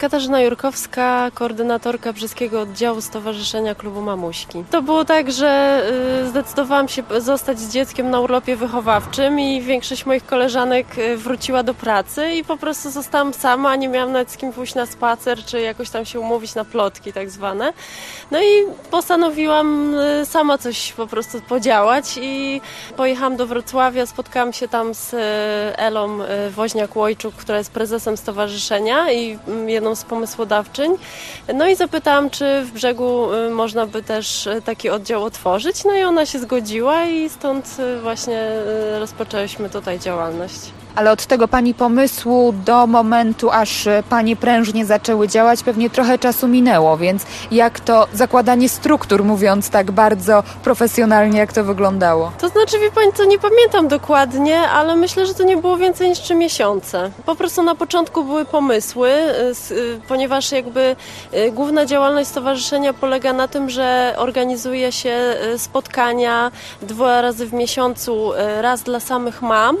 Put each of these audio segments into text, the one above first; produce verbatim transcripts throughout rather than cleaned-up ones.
Katarzyna Jurkowska, koordynatorka Brzeskiego Oddziału Stowarzyszenia Klubu Mamuśki. To było tak, że zdecydowałam się zostać z dzieckiem na urlopie wychowawczym i większość moich koleżanek wróciła do pracy i po prostu zostałam sama, nie miałam nawet z kim pójść na spacer, czy jakoś tam się umówić na plotki tak zwane. No i postanowiłam sama coś po prostu podziałać i pojechałam do Wrocławia, spotkałam się tam z Elą Woźniak-Łojczuk, która jest prezesem stowarzyszenia i jedną z pomysłodawczyń. No i zapytałam, czy w Brzegu można by też taki oddział otworzyć. No i ona się zgodziła i stąd właśnie rozpoczęłyśmy tutaj działalność. Ale od tego Pani pomysłu do momentu, aż Panie prężnie zaczęły działać, pewnie trochę czasu minęło, więc jak to zakładanie struktur, mówiąc tak bardzo profesjonalnie, jak to wyglądało? To znaczy, wie Pani co, nie pamiętam dokładnie, ale myślę, że to nie było więcej niż trzy miesiące. Po prostu na początku były pomysły, ponieważ jakby główna działalność stowarzyszenia polega na tym, że organizuje się spotkania dwa razy w miesiącu, raz dla samych mam,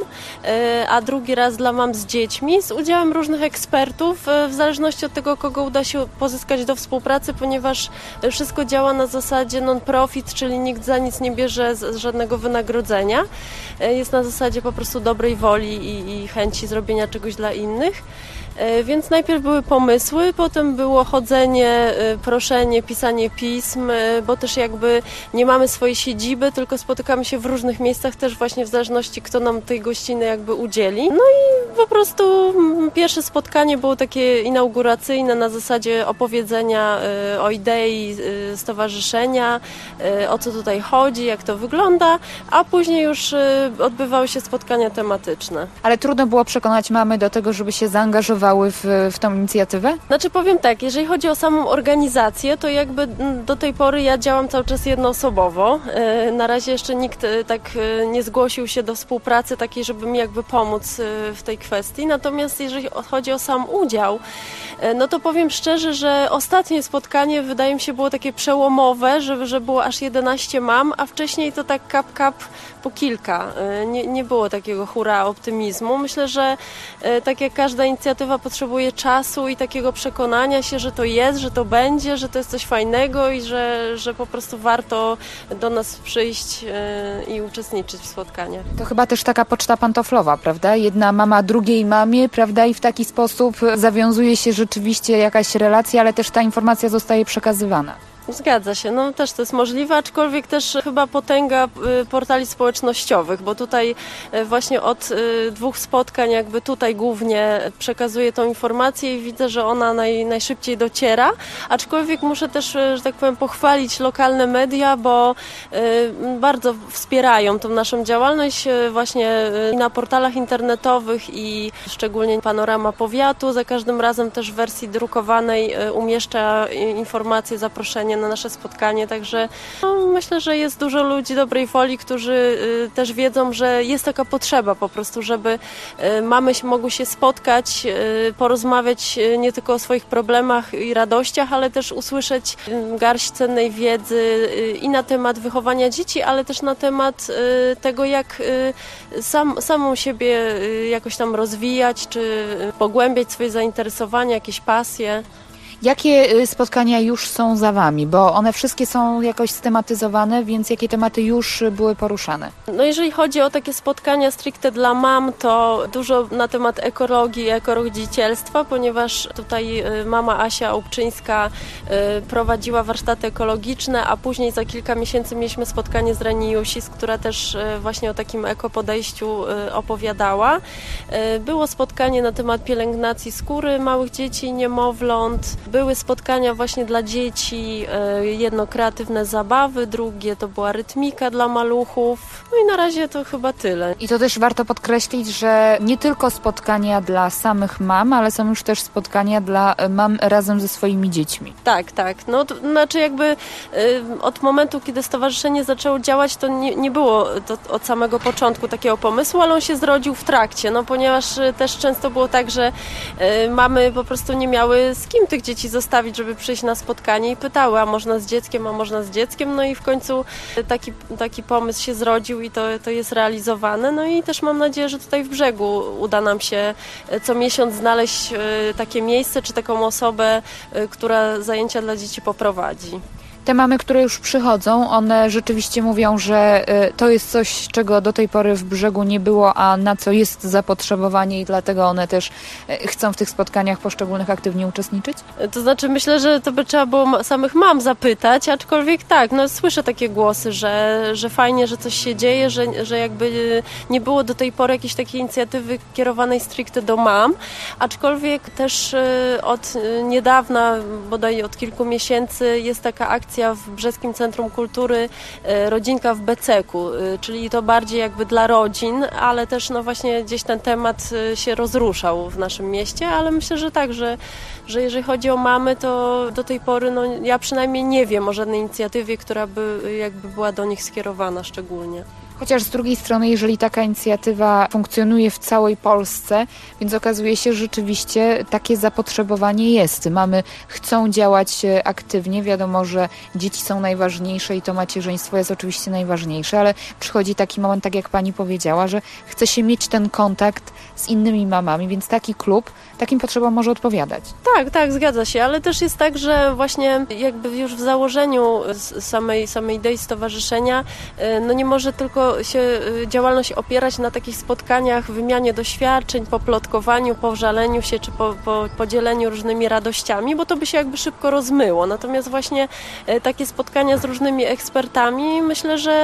a drugi raz dla mam z dziećmi, z udziałem różnych ekspertów, w zależności od tego, kogo uda się pozyskać do współpracy, ponieważ wszystko działa na zasadzie non-profit, czyli nikt za nic nie bierze z żadnego wynagrodzenia. Jest na zasadzie po prostu dobrej woli i, i chęci zrobienia czegoś dla innych. Więc najpierw były pomysły, potem było chodzenie, proszenie, pisanie pism, bo też jakby nie mamy swojej siedziby, tylko spotykamy się w różnych miejscach też właśnie w zależności, kto nam tej gościny jakby udzieli. No i po prostu pierwsze spotkanie było takie inauguracyjne na zasadzie opowiedzenia o idei stowarzyszenia, o co tutaj chodzi, jak to wygląda, a później już odbywały się spotkania tematyczne. Ale trudno było przekonać mamy do tego, żeby się zaangażowały W, w tą inicjatywę? Znaczy powiem tak, jeżeli chodzi o samą organizację, to jakby do tej pory ja działam cały czas jednoosobowo. Na razie jeszcze nikt tak nie zgłosił się do współpracy takiej, żeby mi jakby pomóc w tej kwestii. Natomiast jeżeli chodzi o sam udział, no to powiem szczerze, że ostatnie spotkanie wydaje mi się było takie przełomowe, że, że było aż jedenaście mam, a wcześniej to tak kap kap po kilka. Nie, nie było takiego hura optymizmu. Myślę, że tak jak każda inicjatywa potrzebuje czasu i takiego przekonania się, że to jest, że to będzie, że to jest coś fajnego i że, że po prostu warto do nas przyjść i uczestniczyć w spotkaniach. To chyba też taka poczta pantoflowa, prawda? Jedna mama drugiej mamie, prawda? I w taki sposób zawiązuje się rzeczywiście jakaś relacja, ale też ta informacja zostaje przekazywana. Zgadza się, no też to jest możliwe, aczkolwiek też chyba potęga portali społecznościowych, bo tutaj właśnie od dwóch spotkań jakby tutaj głównie przekazuję tą informację i widzę, że ona naj, najszybciej dociera, aczkolwiek muszę też, że tak powiem, pochwalić lokalne media, bo bardzo wspierają tą naszą działalność właśnie i na portalach internetowych i szczególnie Panorama Powiatu za każdym razem też w wersji drukowanej umieszcza informacje, zaproszenie na nasze spotkanie, także no, myślę, że jest dużo ludzi dobrej woli, którzy y, też wiedzą, że jest taka potrzeba po prostu, żeby y, mamy mogły się spotkać, y, porozmawiać y, nie tylko o swoich problemach i radościach, ale też usłyszeć y, garść cennej wiedzy y, i na temat wychowania dzieci, ale też na temat y, tego, jak y, sam, samą siebie y, jakoś tam rozwijać, czy y, pogłębiać swoje zainteresowania, jakieś pasje. Jakie spotkania już są za Wami? Bo one wszystkie są jakoś stematyzowane, więc jakie tematy już były poruszane? No jeżeli chodzi o takie spotkania stricte dla mam, to dużo na temat ekologii i ekorodzicielstwa, ponieważ tutaj mama Asia Łupczyńska prowadziła warsztaty ekologiczne, a później za kilka miesięcy mieliśmy spotkanie z Reni Jusis, która też właśnie o takim ekopodejściu opowiadała. Było spotkanie na temat pielęgnacji skóry małych dzieci i niemowląt. Były spotkania właśnie dla dzieci, jedno kreatywne zabawy, drugie to była rytmika dla maluchów. No i na razie to chyba tyle. I to też warto podkreślić, że nie tylko spotkania dla samych mam, ale są już też spotkania dla mam razem ze swoimi dziećmi. Tak, tak. No to znaczy jakby y, od momentu, kiedy stowarzyszenie zaczęło działać, to nie, nie było to od samego początku takiego pomysłu, ale on się zrodził w trakcie, no ponieważ y, też często było tak, że y, mamy po prostu nie miały z kim tych dzieci dzieci zostawić, żeby przyjść na spotkanie i pytały, a można z dzieckiem, a można z dzieckiem. No i w końcu taki, taki pomysł się zrodził i to, to jest realizowane. No i też mam nadzieję, że tutaj w Brzegu uda nam się co miesiąc znaleźć takie miejsce czy taką osobę, która zajęcia dla dzieci poprowadzi. Te mamy, które już przychodzą, one rzeczywiście mówią, że to jest coś, czego do tej pory w Brzegu nie było, a na co jest zapotrzebowanie i dlatego one też chcą w tych spotkaniach poszczególnych aktywnie uczestniczyć? To znaczy myślę, że to by trzeba było samych mam zapytać, aczkolwiek tak, no słyszę takie głosy, że, że fajnie, że coś się dzieje, że, że jakby nie było do tej pory jakiejś takiej inicjatywy kierowanej stricte do mam, aczkolwiek też od niedawna, bodaj od kilku miesięcy jest taka akcja w Brzeskim Centrum Kultury Rodzinka w Beceku, czyli to bardziej jakby dla rodzin, ale też no właśnie gdzieś ten temat się rozruszał w naszym mieście, ale myślę, że tak, że, że jeżeli chodzi o mamy, to do tej pory no ja przynajmniej nie wiem o żadnej inicjatywie, która by jakby była do nich skierowana szczególnie. Chociaż z drugiej strony, jeżeli taka inicjatywa funkcjonuje w całej Polsce, więc okazuje się, że rzeczywiście takie zapotrzebowanie jest. Mamy chcą działać aktywnie, wiadomo, że dzieci są najważniejsze i to macierzyństwo jest oczywiście najważniejsze, ale przychodzi taki moment, tak jak pani powiedziała, że chce się mieć ten kontakt z innymi mamami, więc taki klub takim potrzebom może odpowiadać. Tak, tak, zgadza się, ale też jest tak, że właśnie jakby już w założeniu samej, samej idei stowarzyszenia, no nie może tylko się działalność opierać na takich spotkaniach, wymianie doświadczeń, poplotkowaniu, pożaleniu się czy po, po, podzieleniu różnymi radościami, bo to by się jakby szybko rozmyło. Natomiast właśnie takie spotkania z różnymi ekspertami, myślę, że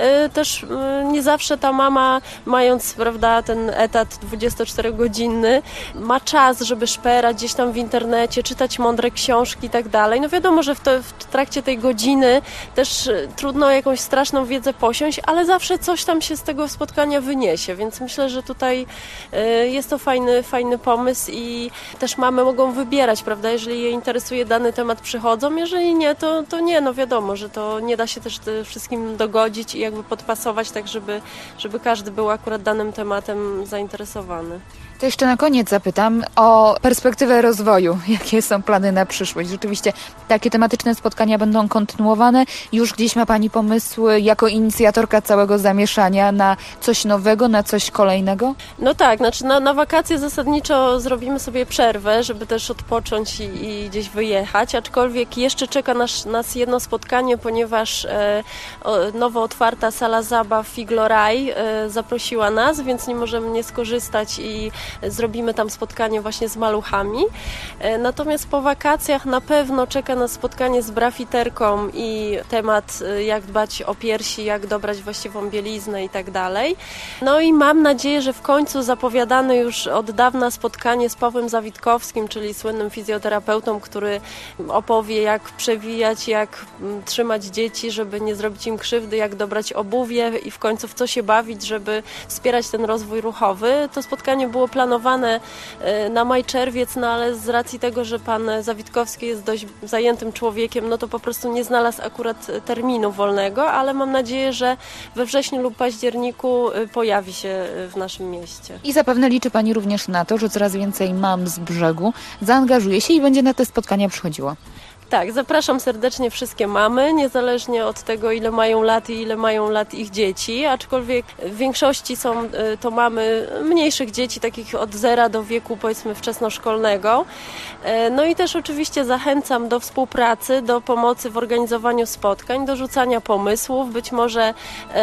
też nie zawsze ta mama, mając, prawda, ten etat dwudziestoczterogodzinny, ma czas, żeby szperać gdzieś tam w internecie, czytać mądre książki i tak dalej. No wiadomo, że w, to, w trakcie tej godziny też trudno jakąś straszną wiedzę posiąść, ale zawsze coś tam się z tego spotkania wyniesie, więc myślę, że tutaj jest to fajny, fajny pomysł i też mamy mogą wybierać, prawda, jeżeli je interesuje dany temat, przychodzą, jeżeli nie, to, to nie, no wiadomo, że to nie da się też wszystkim dogodzić i jakby podpasować tak, żeby, żeby każdy był akurat danym tematem zainteresowany. To jeszcze na koniec zapytam o perspektywę rozwoju. Jakie są plany na przyszłość? Rzeczywiście takie tematyczne spotkania będą kontynuowane. Już gdzieś ma pani pomysły jako inicjatorka całego zamieszania na coś nowego, na coś kolejnego? No tak, znaczy na, na wakacje zasadniczo zrobimy sobie przerwę, żeby też odpocząć i, i gdzieś wyjechać, aczkolwiek jeszcze czeka nas, nas jedno spotkanie, ponieważ e, o, nowo otwarta sala zabaw Figloraj e, zaprosiła nas, więc nie możemy nie skorzystać i zrobimy tam spotkanie właśnie z maluchami. Natomiast po wakacjach na pewno czeka nas spotkanie z brafiterką i temat, jak dbać o piersi, jak dobrać właściwą bieliznę i tak dalej. No i mam nadzieję, że w końcu zapowiadane już od dawna spotkanie z Pawłem Zawitkowskim, czyli słynnym fizjoterapeutą, który opowie, jak przewijać, jak trzymać dzieci, żeby nie zrobić im krzywdy, jak dobrać obuwie i w końcu w co się bawić, żeby wspierać ten rozwój ruchowy. To spotkanie było planowane na maj, czerwiec, no ale z racji tego, że pan Zawitkowski jest dość zajętym człowiekiem, no to po prostu nie znalazł akurat terminu wolnego, ale mam nadzieję, że we wrześniu lub październiku pojawi się w naszym mieście. I zapewne liczy pani również na to, że coraz więcej mam z Brzegu zaangażuje się i będzie na te spotkania przychodziło. Tak, zapraszam serdecznie wszystkie mamy, niezależnie od tego, ile mają lat i ile mają lat ich dzieci, aczkolwiek w większości są to mamy mniejszych dzieci, takich od zera do wieku powiedzmy wczesnoszkolnego. No i też oczywiście zachęcam do współpracy, do pomocy w organizowaniu spotkań, do rzucania pomysłów. Być może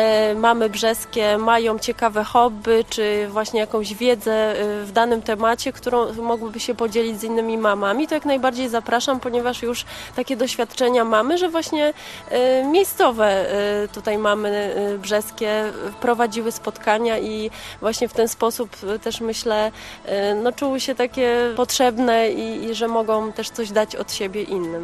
mamy brzeskie mają ciekawe hobby, czy właśnie jakąś wiedzę w danym temacie, którą mogłyby się podzielić z innymi mamami. To jak najbardziej zapraszam, ponieważ już takie doświadczenia mamy, że właśnie y, miejscowe y, tutaj mamy y, brzeskie prowadziły spotkania i właśnie w ten sposób y, też myślę, y, no czuły się takie potrzebne i, i że mogą też coś dać od siebie innym.